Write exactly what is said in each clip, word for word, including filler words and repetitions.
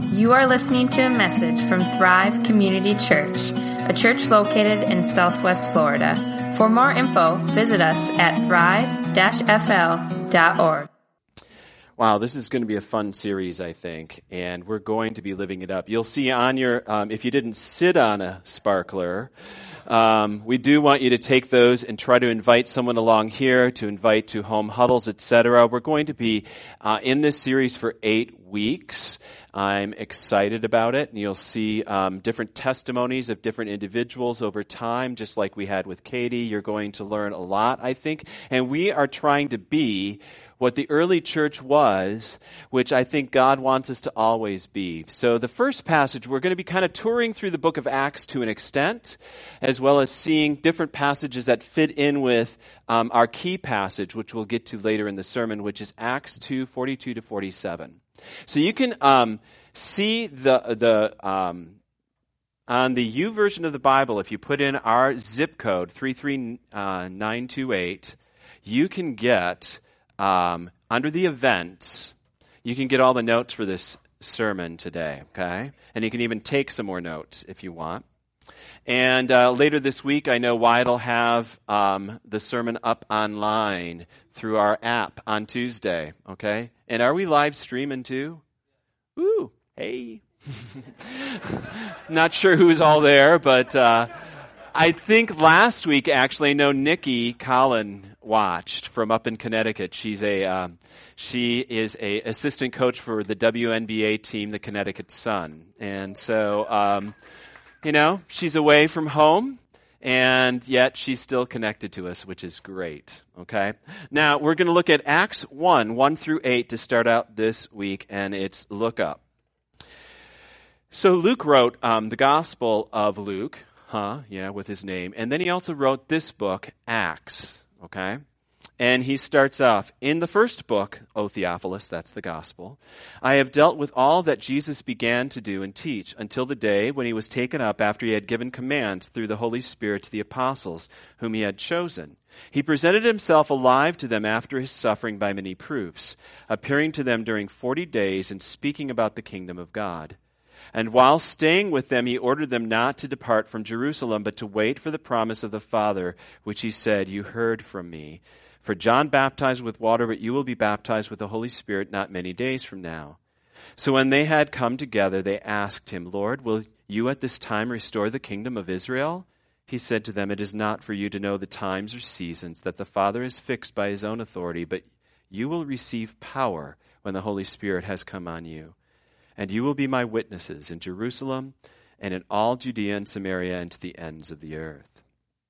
You are listening to a message from Thrive Community Church, a church located in Southwest Florida. For more info, visit us at thrive dash f l dot org. Wow, this is going to be a fun series, I think, and we're going to be living it up. You'll see on your, um, if you didn't sit on a sparkler, um, we do want you to take those and try to invite someone along here, to invite to home huddles, et cetera. We're going to be uh, in this series for eight weeks. I'm excited about it, and you'll see um, different testimonies of different individuals over time, just like we had with Katie. You're going to learn a lot, I think, and we are trying to be what the early church was, which I think God wants us to always be. So the first passage, we're going to be kind of touring through the book of Acts to an extent, as well as seeing different passages that fit in with um, our key passage, which we'll get to later in the sermon, which is Acts two, forty-two to forty-seven. So you can um, see the the um, on the U version of the Bible, if you put in our zip code, three three nine two eight, you can get... Um, under the events, you can get all the notes for this sermon today, okay? And you can even take some more notes if you want. And uh, later this week, I know Wyatt will have um, the sermon up online through our app on Tuesday, okay? And are we live streaming too? Ooh, hey. Not sure who's all there, but uh, I think last week, actually, I know Nikki Collin watched from up in Connecticut. She's a um, she is a assistant coach for the W N B A team, the Connecticut Sun, and so um, you know she's away from home, and yet she's still connected to us, which is great. Okay, now we're going to look at Acts one, one through eight to start out this week, and it's look up. So Luke wrote um, the Gospel of Luke, huh? Yeah, with his name, and then he also wrote this book, Acts. Okay? And he starts off, in the first book, O Theophilus, that's the gospel, I have dealt with all that Jesus began to do and teach until the day when he was taken up after he had given commands through the Holy Spirit to the apostles whom he had chosen. He presented himself alive to them after his suffering by many proofs, appearing to them during forty days and speaking about the kingdom of God. And while staying with them, he ordered them not to depart from Jerusalem, but to wait for the promise of the Father, which he said, you heard from me. For John baptized with water, but you will be baptized with the Holy Spirit not many days from now. So when they had come together, they asked him, Lord, will you at this time restore the kingdom of Israel? He said to them, it is not for you to know the times or seasons that the Father has fixed by his own authority, but you will receive power when the Holy Spirit has come on you. And you will be my witnesses in Jerusalem and in all Judea and Samaria and to the ends of the earth.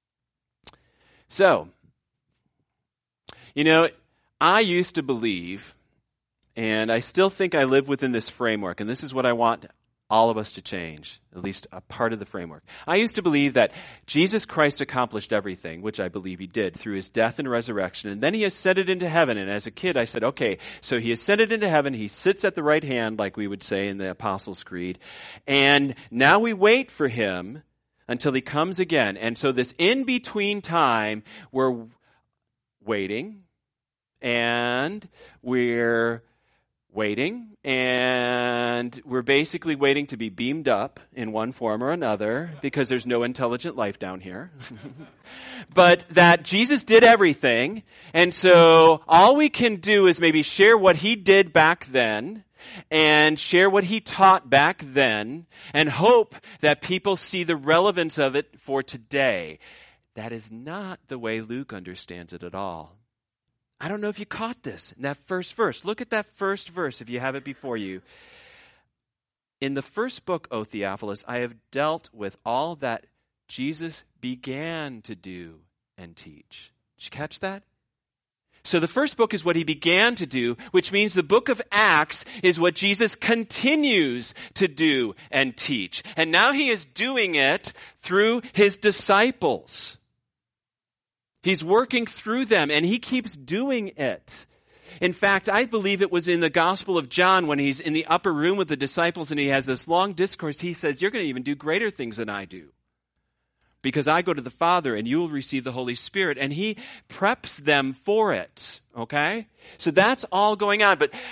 So, you know, I used to believe, and I still think I live within this framework, and this is what I want all of us to change, at least a part of the framework. I used to believe that Jesus Christ accomplished everything, which I believe he did, through his death and resurrection, and then he ascended into heaven. And as a kid, I said, okay, so he ascended into heaven, he sits at the right hand, like we would say in the Apostles' Creed, and now we wait for him until he comes again. And so this in-between time, we're waiting, and we're waiting, and we're basically waiting to be beamed up in one form or another because there's no intelligent life down here. But that Jesus did everything, and so all we can do is maybe share what he did back then and share what he taught back then and hope that people see the relevance of it for today. That is not the way Luke understands it at all. I don't know if you caught this in that first verse. Look at that first verse if you have it before you. In the first book, O Theophilus, I have dealt with all that Jesus began to do and teach. Did you catch that? So the first book is what he began to do, which means the book of Acts is what Jesus continues to do and teach. And now he is doing it through his disciples. He's working through them, and he keeps doing it. In fact, I believe it was in the Gospel of John when he's in the upper room with the disciples and he has this long discourse. He says, you're going to even do greater things than I do, because I go to the Father and you will receive the Holy Spirit. And he preps them for it, okay? So that's all going on. But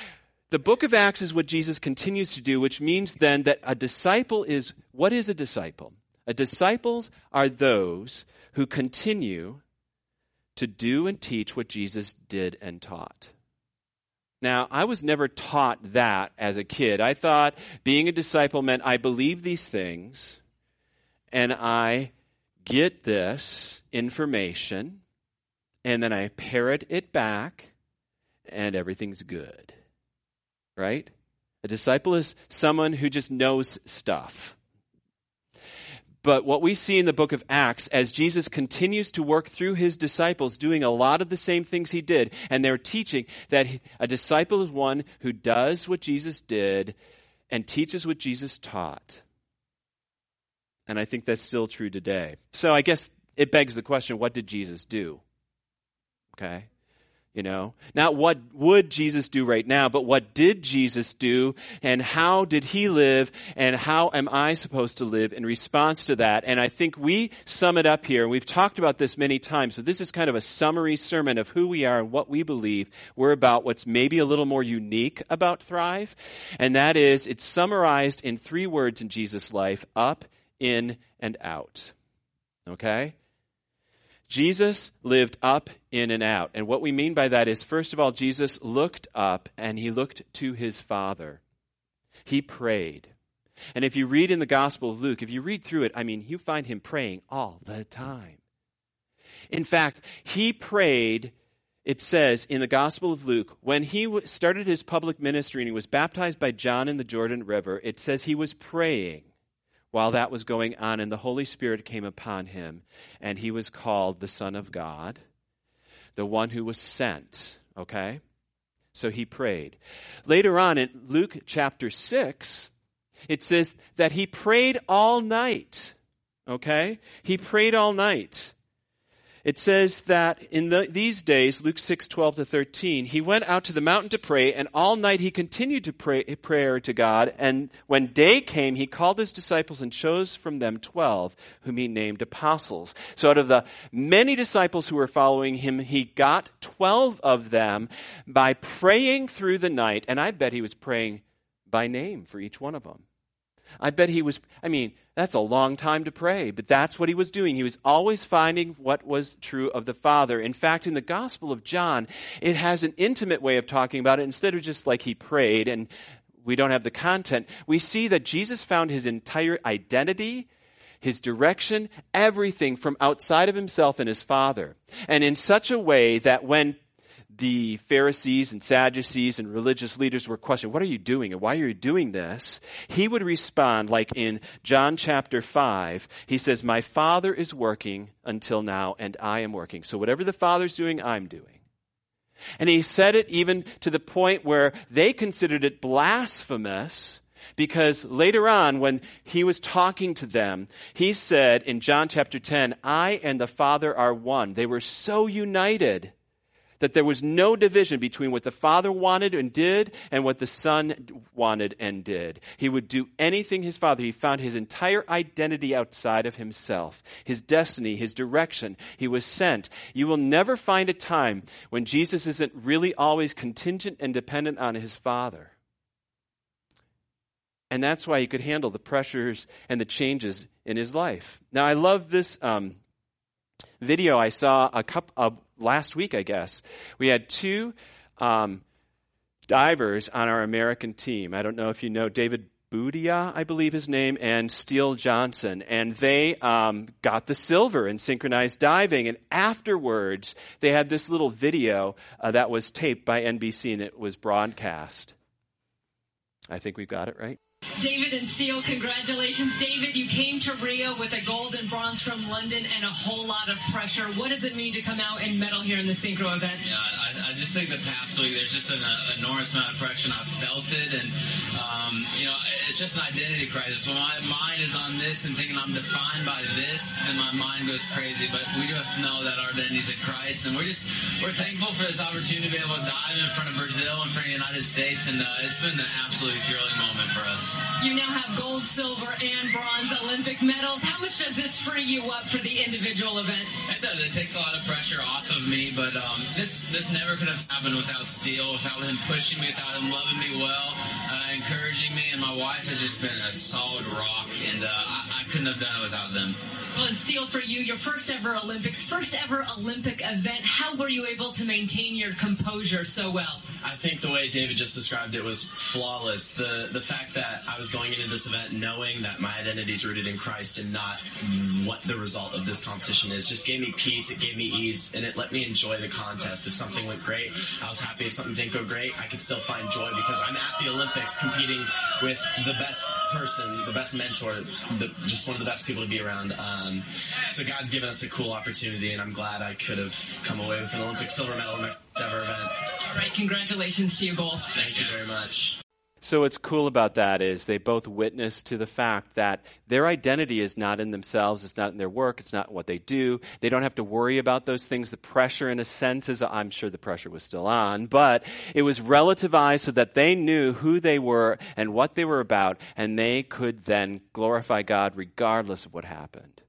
the book of Acts is what Jesus continues to do, which means then that a disciple is, what is a disciple? A disciples are those who continue to do and teach what Jesus did and taught. Now, I was never taught that as a kid. I thought being a disciple meant I believe these things and I get this information and then I parrot it back and everything's good. Right? A disciple is someone who just knows stuff. But what we see in the book of Acts, as Jesus continues to work through his disciples, doing a lot of the same things he did, and they're teaching that a disciple is one who does what Jesus did and teaches what Jesus taught. And I think that's still true today. So I guess it begs the question, what did Jesus do? Okay? You know, not what would Jesus do right now, but what did Jesus do and how did he live and how am I supposed to live in response to that? And I think we sum it up here. We've talked about this many times. So this is kind of a summary sermon of who we are and what we believe. We're about what's maybe a little more unique about Thrive. And that is, it's summarized in three words in Jesus' life: up, in, and out. Okay? Jesus lived up, in, and out. And what we mean by that is, first of all, Jesus looked up and he looked to his Father. He prayed. And if you read in the Gospel of Luke, if you read through it, I mean, you find him praying all the time. In fact, he prayed, it says in the Gospel of Luke, when he started his public ministry and he was baptized by John in the Jordan River, it says he was praying while that was going on, and the Holy Spirit came upon him, and he was called the Son of God, the one who was sent, okay? So he prayed. Later on in Luke chapter six, it says that he prayed all night, okay? He prayed all night. It says that in the, these days, Luke six, twelve to thirteen, he went out to the mountain to pray, and all night he continued to pray prayer to God. And when day came, he called his disciples and chose from them twelve, whom he named apostles. So out of the many disciples who were following him, he got twelve of them by praying through the night. And I bet he was praying by name for each one of them. I bet he was, I mean, that's a long time to pray, but that's what he was doing. He was always finding what was true of the Father. In fact, in the Gospel of John, it has an intimate way of talking about it. Instead of just like he prayed and we don't have the content, we see that Jesus found his entire identity, his direction, everything from outside of himself and his Father. And in such a way that when the Pharisees and Sadducees and religious leaders were questioning, what are you doing and why are you doing this? He would respond like in John chapter five. He says, my Father is working until now and I am working. So whatever the Father's doing, I'm doing. And he said it even to the point where they considered it blasphemous, because later on when he was talking to them, he said in John chapter ten, I and the Father are one. They were so united that there was no division between what the Father wanted and did and what the Son wanted and did. He would do anything his Father. He found his entire identity outside of himself, his destiny, his direction. He was sent. You will never find a time when Jesus isn't really always contingent and dependent on his Father. And that's why he could handle the pressures and the changes in his life. Now, I love this um, video I saw a couple of last week, I guess. We had two um, divers on our American team. I don't know if you know David Boudia, I believe his name, and Steele Johnson. And they um, got the silver in synchronized diving. And afterwards, they had this little video uh, that was taped by N B C and it was broadcast. I think we've got it right. David and Steele, congratulations. David, you came to Rio with a gold and bronze from London and a whole lot of pressure. What does it mean to come out and medal here in the synchro event? Yeah, I, I just think the past week there's just been an enormous amount of pressure, and I've felt it. And, um, you know, it's just an identity crisis. When my mind is on this and thinking I'm defined by this, then my mind goes crazy. But we do have to know that our identity is in Christ. And we're just, we're thankful for this opportunity to be able to dive in front of Brazil, in front of the United States. And uh, it's been an absolutely thrilling moment for us. You now have gold, silver, and bronze Olympic medals. How much does this free you up for the individual event? It does. It takes a lot of pressure off of me, but um, this this never could have happened without Steele, without him pushing me, without him loving me well, uh, encouraging me, and my wife has just been a solid rock, and uh, I, I couldn't have done it without them. Well, and Steele, for you, your first ever Olympics, first ever Olympic event, how were you able to maintain your composure so well? I think the way David just described it was flawless. The the fact that I was going into this event knowing that my identity is rooted in Christ and not what the result of this competition is just gave me peace, it gave me ease, and it let me enjoy the contest. If something went great, I was happy. If something didn't go great, I could still find joy because I'm at the Olympics competing with the best person, the best mentor, the, just one of the best people to be around. Um, so God's given us a cool opportunity, and I'm glad I could have come away with an Olympic silver medal in my first ever event. All right, congratulations to you both. Thank you very much. So what's cool about that is they both witness to the fact that their identity is not in themselves, it's not in their work, it's not what they do. They don't have to worry about those things. The pressure, in a sense, is, I'm sure the pressure was still on, but it was relativized so that they knew who they were and what they were about, and they could then glorify God regardless of what happened.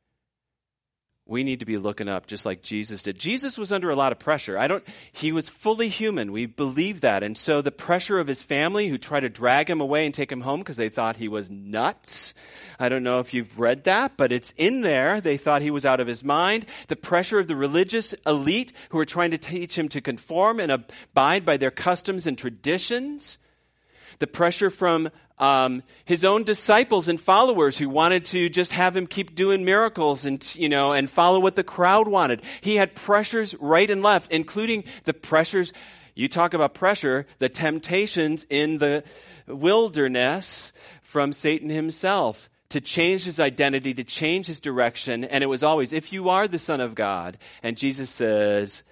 We need to be looking up just like Jesus did. Jesus was under a lot of pressure. I don't, he was fully human. We believe that. And so the pressure of his family who tried to drag him away and take him home because they thought he was nuts. I don't know if you've read that, but it's in there. They thought he was out of his mind. The pressure of the religious elite who were trying to teach him to conform and abide by their customs and traditions. The pressure from um, his own disciples and followers who wanted to just have him keep doing miracles and, you know, and follow what the crowd wanted. He had pressures right and left, including the pressures, you talk about pressure, the temptations in the wilderness from Satan himself to change his identity, to change his direction. And it was always, if you are the Son of God, and Jesus says,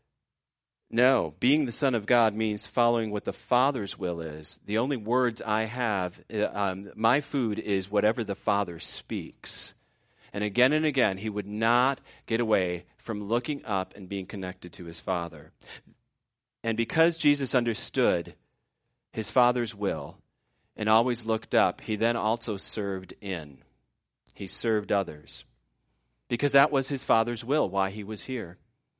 no, being the Son of God means following what the Father's will is. The only words I have, um, my food is whatever the Father speaks. And again and again, he would not get away from looking up and being connected to his Father. And because Jesus understood his Father's will and always looked up, he then also served in. He served others. Because that was his Father's will, why he was here.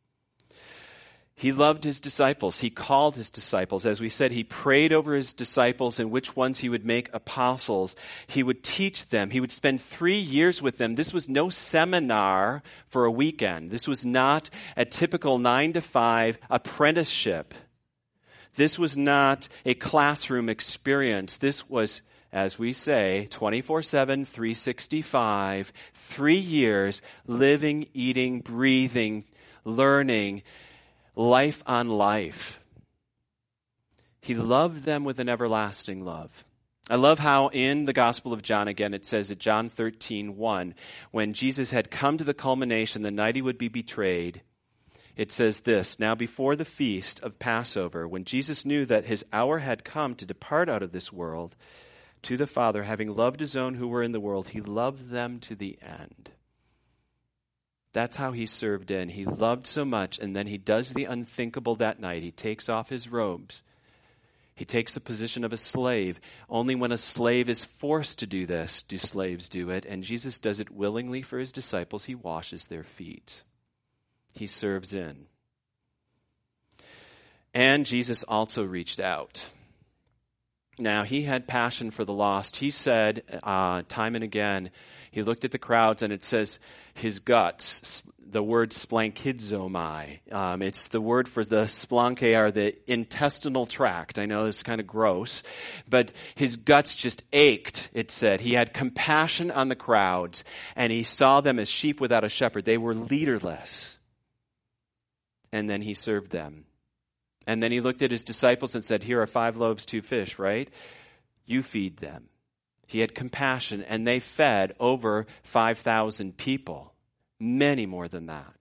He loved his disciples. He called his disciples. As we said, he prayed over his disciples and which ones he would make apostles. He would teach them. He would spend three years with them. This was no seminar for a weekend. This was not a typical nine to five apprenticeship. This was not a classroom experience. This was, as we say, twenty-four seven, three sixty-five, three years living, eating, breathing, learning, life on life. He loved them with an everlasting love. I love how in the Gospel of John, again, it says at John thirteen one, when Jesus had come to the culmination, the night he would be betrayed, it says this, now before the feast of Passover, when Jesus knew that his hour had come to depart out of this world to the Father, having loved his own who were in the world, he loved them to the end. That's how he served in. He loved so much, and then he does the unthinkable that night. He takes off his robes. He takes the position of a slave. Only when a slave is forced to do this do slaves do it, and Jesus does it willingly for his disciples. He washes their feet. He serves in. And Jesus also reached out. Now, he had passion for the lost. He said uh, time and again, he looked at the crowds, and it says his guts, the word splankizomai. Um, it's the word for the splanche, or the intestinal tract. I know it's kind of gross, but his guts just ached, it said. He had compassion on the crowds, and he saw them as sheep without a shepherd. They were leaderless. And then he served them. And then he looked at his disciples and said, here are five loaves, two fish, right? You feed them. He had compassion, and they fed over five thousand people. Many more than that.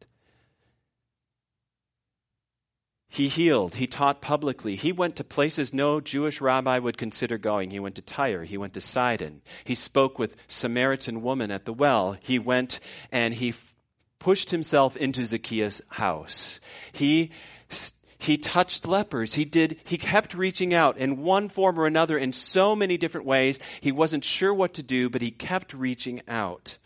He healed. He taught publicly. He went to places no Jewish rabbi would consider going. He went to Tyre. He went to Sidon. He spoke with Samaritan woman at the well. He went and he pushed himself into Zacchaeus' house. He He touched lepers. He did, he kept reaching out in one form or another in so many different ways. He wasn't sure what to do, but he kept reaching out.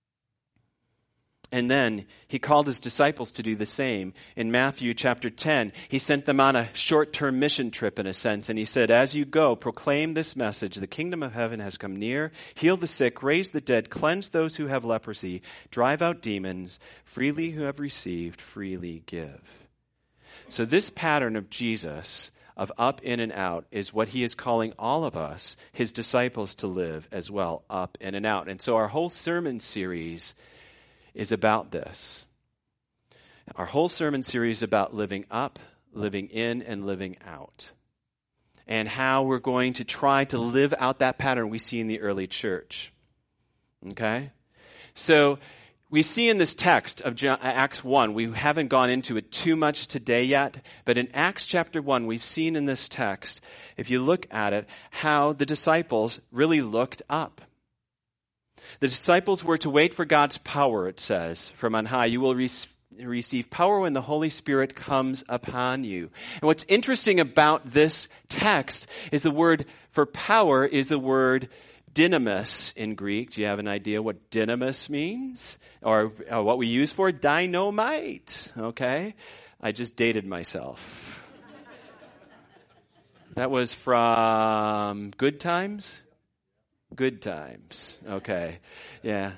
And then he called his disciples to do the same. In Matthew chapter ten, he sent them on a short-term mission trip in a sense. And he said, as you go, proclaim this message. The kingdom of heaven has come near. Heal the sick, raise the dead, cleanse those who have leprosy, drive out demons. Freely who have received, freely give. So this pattern of Jesus, of up, in, and out, is what he is calling all of us, his disciples, to live as well, up, in, and out. And so our whole sermon series is about this. Our whole sermon series is about living up, living in, and living out. And how we're going to try to live out that pattern we see in the early church. Okay? So we see in this text of Acts one, we haven't gone into it too much today yet, but in Acts chapter one, we've seen in this text, if you look at it, how the disciples really looked up. The disciples were to wait for God's power, it says, from on high. You will re- receive power when the Holy Spirit comes upon you. And what's interesting about this text is the word for power is the word dynamis in Greek. Do you have an idea what dynamis means? Or uh, what we use for dynamite? Okay. I just dated myself. That was from Good Times? Good Times. Okay. Yeah.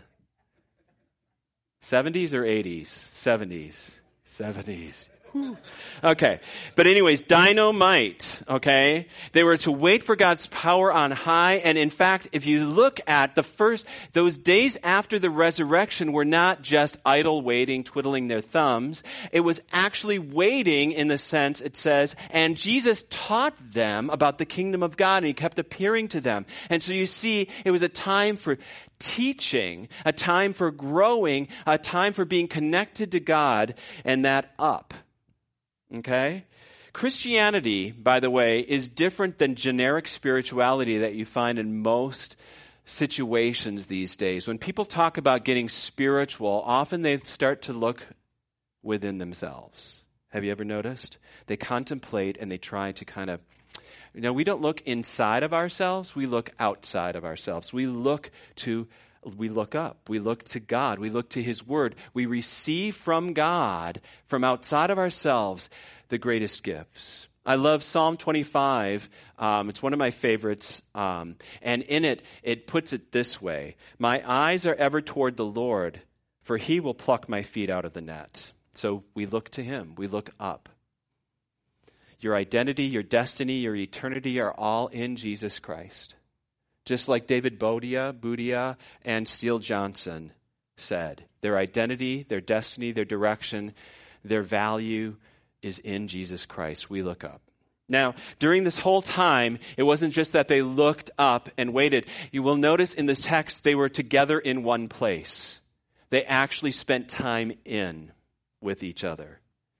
seventies or eighties? seventies. seventies. Whew. Okay. But anyways, dynamite, okay? They were to wait for God's power on high. And in fact, if you look at the first, those days after the resurrection were not just idle waiting, twiddling their thumbs. It was actually waiting in the sense, it says, and Jesus taught them about the kingdom of God, and he kept appearing to them. And so you see, it was a time for teaching, a time for growing, a time for being connected to God, and that up. Okay? Christianity, by the way, is different than generic spirituality that you find in most situations these days. When people talk about getting spiritual, often they start to look within themselves. Have you ever noticed? They contemplate and they try to kind of, you know, we don't look inside of ourselves, we look outside of ourselves. We look to We look up. We look to God. We look to his word. We receive from God, from outside of ourselves, the greatest gifts. I love Psalm twenty-five. Um, it's one of my favorites. Um, and in it, it puts it this way. My eyes are ever toward the Lord, for he will pluck my feet out of the net. So we look to him. We look up. Your identity, your destiny, your eternity are all in Jesus Christ. Just like David Boudia, Boudia, and Steele Johnson said, their identity, their destiny, their direction, their value is in Jesus Christ. We look up. Now, during this whole time, it wasn't just that they looked up and waited. You will notice in this text, they were together in one place. They actually spent time in with each other.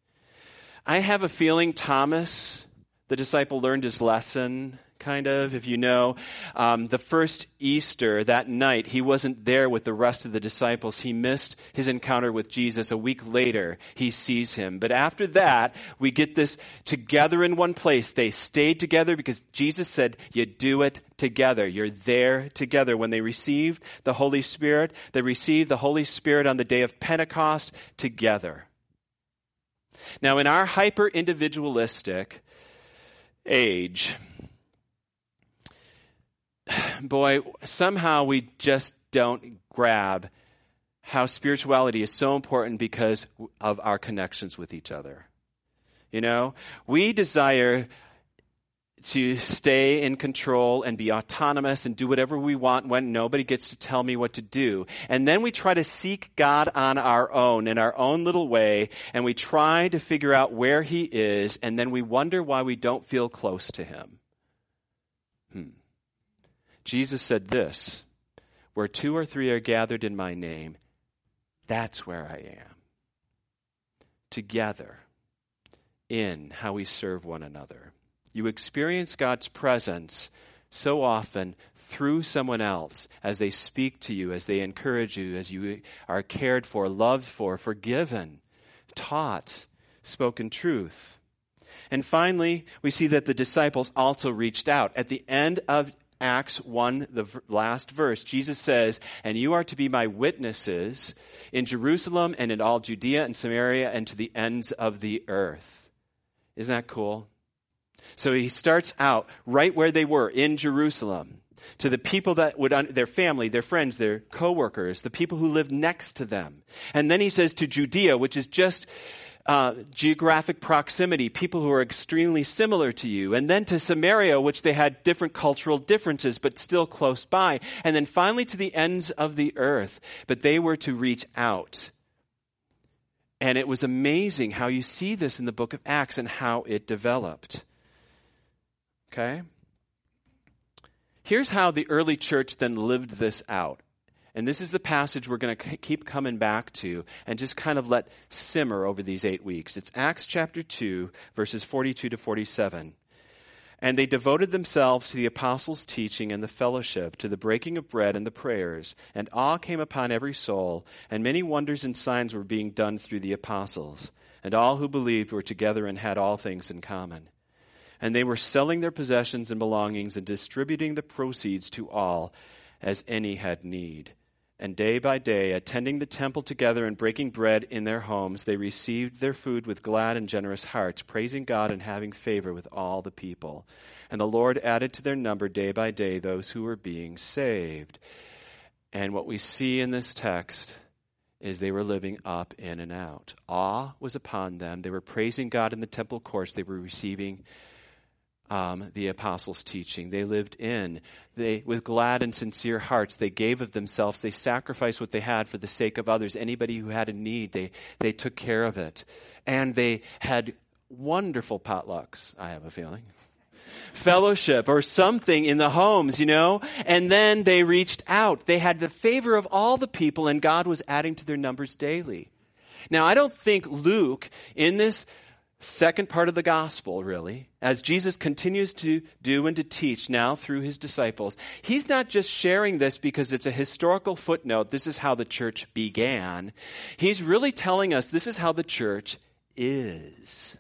I have a feeling Thomas, the disciple, learned his lesson. Kind of, if you know, um, the first Easter, that night, he wasn't there with the rest of the disciples. He missed his encounter with Jesus. A week later, he sees him. But after that, we get this together in one place. They stayed together because Jesus said, you do it together. You're there together. When they received the Holy Spirit, they received the Holy Spirit on the day of Pentecost together. Now, in our hyper-individualistic age, boy, somehow we just don't grab how spirituality is so important because of our connections with each other. You know, we desire to stay in control and be autonomous and do whatever we want when nobody gets to tell me what to do. And then we try to seek God on our own, in our own little way, and we try to figure out where he is, and then we wonder why we don't feel close to him. Hmm. Jesus said this, where two or three are gathered in my name, that's where I am. Together, in how we serve one another. You experience God's presence so often through someone else as they speak to you, as they encourage you, as you are cared for, loved for, forgiven, taught, spoken truth. And finally, we see that the disciples also reached out. At the end of Acts one, the v- last verse, Jesus says, "And you are to be my witnesses in Jerusalem and in all Judea and Samaria and to the ends of the earth." Isn't that cool? So he starts out right where they were, in Jerusalem, to the people that would, un- their family, their friends, their co-workers, the people who lived next to them. And then he says to Judea, which is just uh, geographic proximity, people who are extremely similar to you. And then to Samaria, which they had different cultural differences, but still close by. And then finally to the ends of the earth. But they were to reach out. And it was amazing how you see this in the book of Acts and how it developed. Okay? Here's how the early church then lived this out. And this is the passage we're going to keep coming back to and just kind of let simmer over these eight weeks. It's Acts chapter two, verses forty-two to forty-seven. "And they devoted themselves to the apostles' teaching and the fellowship, to the breaking of bread and the prayers. And awe came upon every soul, and many wonders and signs were being done through the apostles. And all who believed were together and had all things in common. And they were selling their possessions and belongings and distributing the proceeds to all as any had need. And day by day, attending the temple together and breaking bread in their homes, they received their food with glad and generous hearts, praising God and having favor with all the people. And the Lord added to their number day by day those who were being saved." And what we see in this text is they were living up, in, and out. Awe was upon them. They were praising God in the temple courts. They were receiving Um, the apostles' teaching. They lived in. They, with glad and sincere hearts, they gave of themselves. They sacrificed what they had for the sake of others. Anybody who had a need, they, they took care of it. And they had wonderful potlucks, I have a feeling. Fellowship or something in the homes, you know. And then they reached out. They had the favor of all the people, and God was adding to their numbers daily. Now, I don't think Luke, in this second part of the gospel, really, as Jesus continues to do and to teach now through his disciples, he's not just sharing this because it's a historical footnote, this is how the church began. He's really telling us this is how the church is.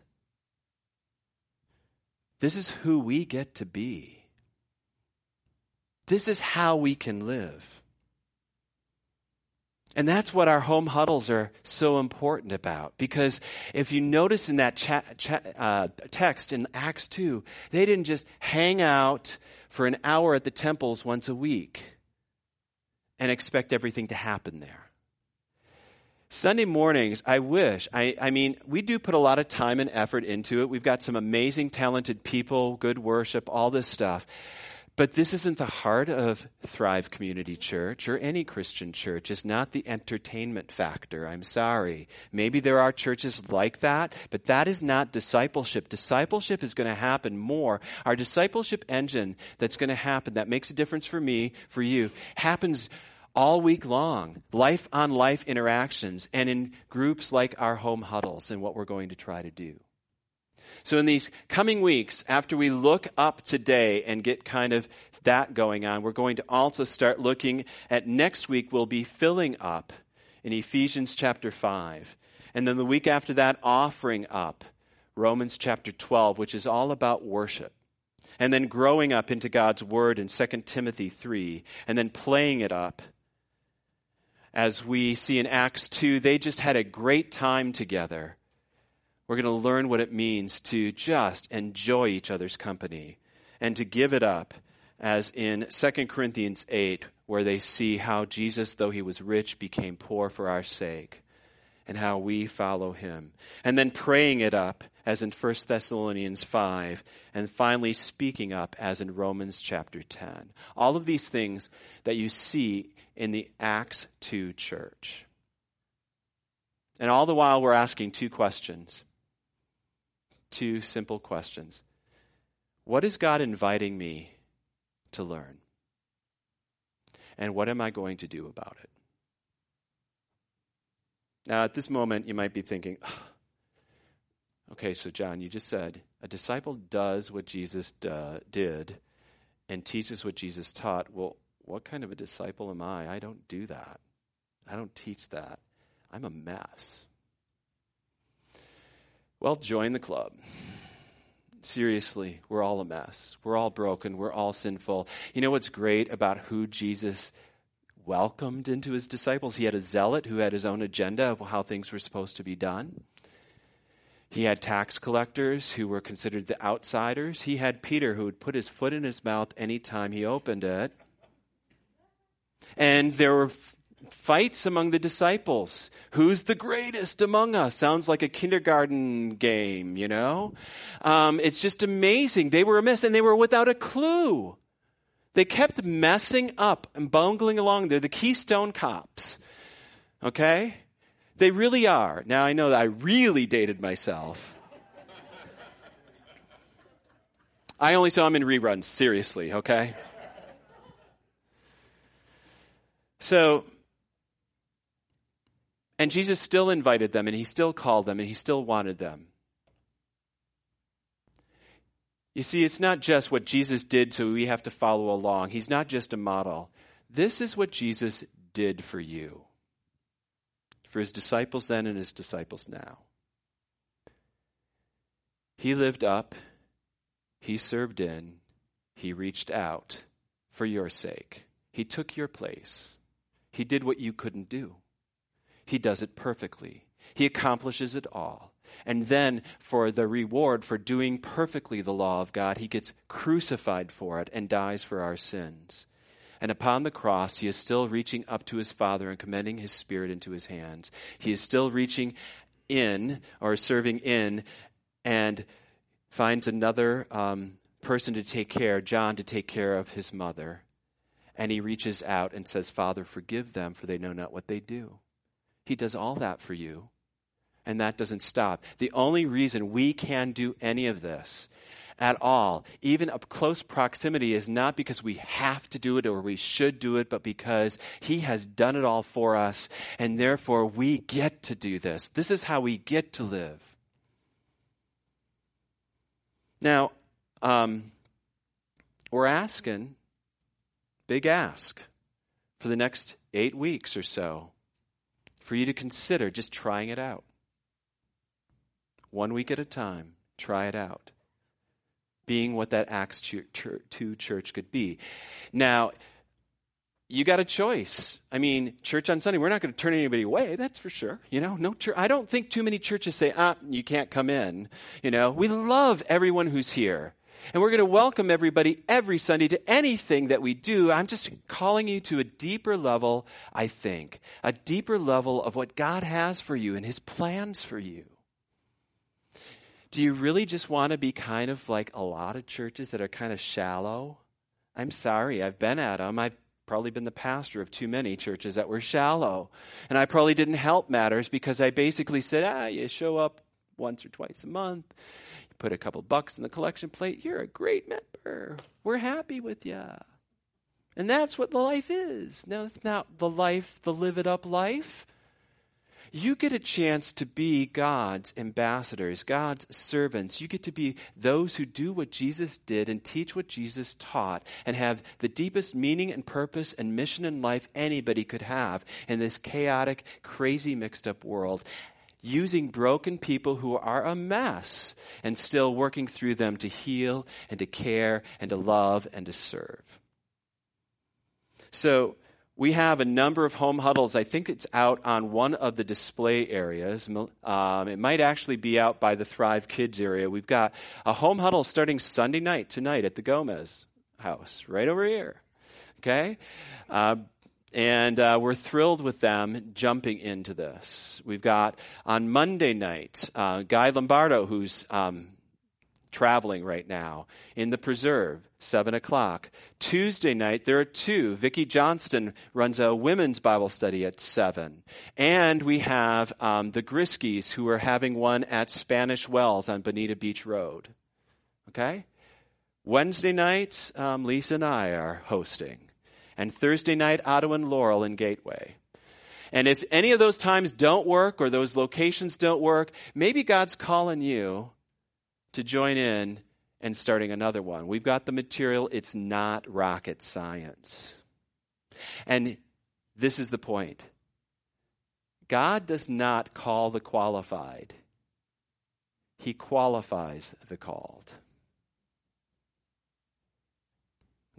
This is who we get to be. This is how we can live. And that's what our home huddles are so important about. Because if you notice in that cha- cha- uh, text in Acts two, they didn't just hang out for an hour at the temples once a week and expect everything to happen there. Sunday mornings, I wish, I, I mean, we do put a lot of time and effort into it. We've got some amazing, talented people, good worship, all this stuff. But this isn't the heart of Thrive Community Church or any Christian church. It's not the entertainment factor. I'm sorry. Maybe there are churches like that, but that is not discipleship. Discipleship is going to happen more. Our discipleship engine that's going to happen, that makes a difference for me, for you, happens all week long. Life-on-life interactions and in groups like our home huddles and what we're going to try to do. So in these coming weeks, after we look up today and get kind of that going on, we're going to also start looking at next week. We'll be filling up in Ephesians chapter five. And then the week after that, offering up Romans chapter twelve, which is all about worship. And then growing up into God's word in Second Timothy three. And then playing it up. As we see in Acts two, they just had a great time together. We're going to learn what it means to just enjoy each other's company and to give it up, as in Second Corinthians eight, where they see how Jesus, though he was rich, became poor for our sake, and how we follow him. And then praying it up, as in First Thessalonians five, and finally speaking up, as in Romans chapter ten. All of these things that you see in the Acts two church. And all the while we're asking two questions. Two simple questions. What is God inviting me to learn? And what am I going to do about it? Now, at this moment, you might be thinking, oh, okay, so John, you just said a disciple does what Jesus uh, did and teaches what Jesus taught. Well, what kind of a disciple am I? I don't do that. I don't teach that. I'm a mess. Well, join the club. Seriously, we're all a mess. We're all broken. We're all sinful. You know what's great about who Jesus welcomed into his disciples? He had a zealot who had his own agenda of how things were supposed to be done. He had tax collectors who were considered the outsiders. He had Peter who would put his foot in his mouth anytime he opened it. And there were f- fights among the disciples. Who's the greatest among us? Sounds like a kindergarten game, you know? Um, it's just amazing. They were a mess, and they were without a clue. They kept messing up and bungling along. They're the Keystone Cops, okay? They really are. Now, I know that I really dated myself. I only saw them in reruns, seriously, okay? So, and Jesus still invited them, and he still called them, and he still wanted them. You see, it's not just what Jesus did so we have to follow along. He's not just a model. This is what Jesus did for you, for his disciples then and his disciples now. He lived up, he served in, he reached out for your sake. He took your place. He did what you couldn't do. He does it perfectly. He accomplishes it all. And then for the reward for doing perfectly the law of God, he gets crucified for it and dies for our sins. And upon the cross, he is still reaching up to his Father and commending his Spirit into his hands. He is still reaching in or serving in and finds another um, person to take care, John, to take care of his mother. And he reaches out and says, Father, forgive them, for they know not what they do. He does all that for you. And that doesn't stop. The only reason we can do any of this at all, even up close proximity, is not because we have to do it or we should do it, but because he has done it all for us, and therefore we get to do this. This is how we get to live. Now, um, we're asking, big ask, for the next eight weeks or so, for you to consider just trying it out. One week at a time, try it out. Being what that Acts two church could be. Now, you got a choice. I mean, church on Sunday, we're not going to turn anybody away, that's for sure. You know, no church. I don't think too many churches say, ah, you can't come in. You know, we love everyone who's here. And we're going to welcome everybody every Sunday to anything that we do. I'm just calling you to a deeper level, I think. A deeper level of what God has for you and his plans for you. Do you really just want to be kind of like a lot of churches that are kind of shallow? I'm sorry, I've been at them. I've probably been the pastor of too many churches that were shallow. And I probably didn't help matters because I basically said, ah, you show up once or twice a month. You put a couple bucks in the collection plate. You're a great member. We're happy with you. And that's what the life is. No, it's not the life, the live it up life. You get a chance to be God's ambassadors, God's servants. You get to be those who do what Jesus did and teach what Jesus taught and have the deepest meaning and purpose and mission in life anybody could have in this chaotic, crazy, mixed up world, using broken people who are a mess and still working through them to heal and to care and to love and to serve. So, we have a number of home huddles. I think it's out on one of the display areas. Um, it might actually be out by the Thrive Kids area. We've got a home huddle starting Sunday night, tonight, at the Gomez house, right over here. Okay? Uh, and uh, we're thrilled with them jumping into this. We've got on Monday night, uh, Guy Lombardo, who's um, traveling right now, in the Preserve, seven o'clock. Tuesday night, there are two. Vicki Johnston runs a women's Bible study at seven. And we have um, the Griskies, who are having one at Spanish Wells on Bonita Beach Road. Okay? Wednesday night, um, Lisa and I are hosting. And Thursday night, Otto and Laurel in Gateway. And if any of those times don't work or those locations don't work, maybe God's calling you to join in and starting another one. We've got the material. It's not rocket science. And this is the point. God does not call the qualified. He qualifies the called.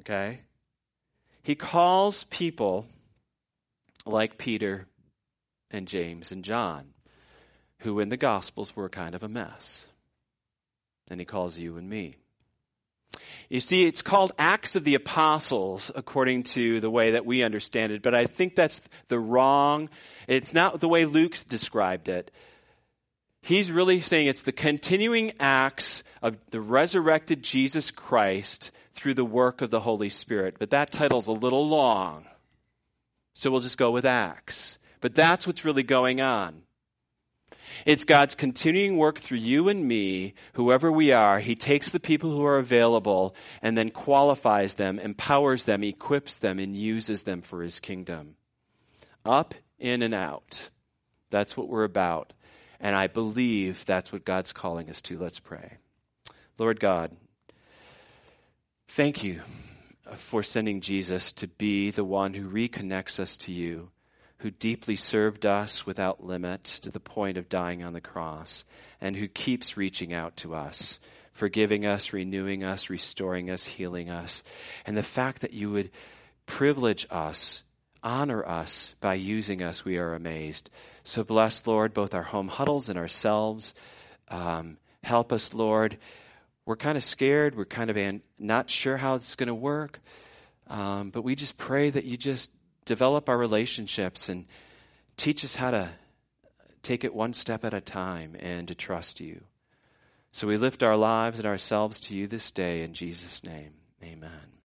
Okay? He calls people like Peter and James and John, who in the Gospels were kind of a mess. And he calls you and me. You see, it's called Acts of the Apostles, according to the way that we understand it, but I think that's the wrong, it's not the way Luke described it. He's really saying it's the continuing acts of the resurrected Jesus Christ through the work of the Holy Spirit. But that title's a little long, so we'll just go with Acts. But that's what's really going on. It's God's continuing work through you and me, whoever we are. He takes the people who are available and then qualifies them, empowers them, equips them, and uses them for his kingdom. Up, in, and out. That's what we're about. And I believe that's what God's calling us to. Let's pray. Lord God, thank you for sending Jesus to be the one who reconnects us to you, who deeply served us without limit to the point of dying on the cross, and who keeps reaching out to us, forgiving us, renewing us, restoring us, healing us. And the fact that you would privilege us, honor us by using us, we are amazed. So bless, Lord, both our home huddles and ourselves. Um, help us, Lord. We're kind of scared. We're kind of an, not sure how it's going to work. Um, but we just pray that you just develop our relationships and teach us how to take it one step at a time and to trust you. So we lift our lives and ourselves to you this day in Jesus' name. Amen.